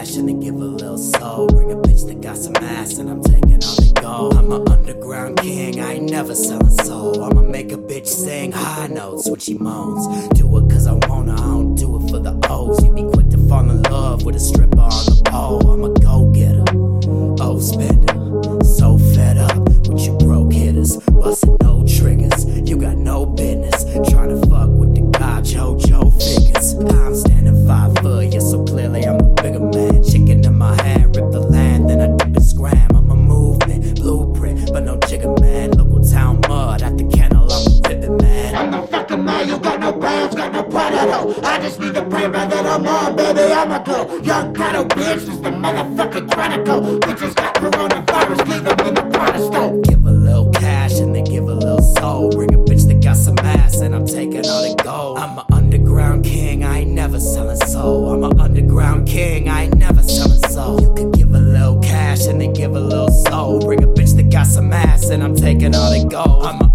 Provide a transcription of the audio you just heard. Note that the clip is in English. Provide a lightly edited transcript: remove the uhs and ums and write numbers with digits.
cash and they give a little soul. Bring a bitch that got some ass and I'm taking all they go. I'm an underground king, I ain't never selling soul. I'ma make a bitch sing high notes when she moans. Do it cause I wanna, I don't do it for the O's. You be quick to fall in love with a stripper on the pole. I'm a go-getter, spender, so fed up with you broke hitters, busting no triggers. You got no business trying to fuck with the god JoJo figures. I'm standing 5 foot, yeah, so clearly I'm the bigger man. Chicken in my hand, rip the land, then I dip and scram. I'm a movement, blueprint, but no jigger man. Local town mud at the kennel, I'm a ripping man. I'm the fucking man, you got no brains, got no pride at all. I just need the paper that I'm on, baby, I'm a glow. Young ghetto bitch, is the motherfucking chronicle. Bitches got coronavirus, leave them in the protestant. Give a little cash and they give a little soul. Bring a bitch that got some ass and I'm taking all the gold. I'm an underground king, I ain't never selling soul. I'm an underground king, I ain't never selling soul. You could give a little cash and they give a little soul. Bring a bitch that got some ass and I'm taking all the gold. I'm a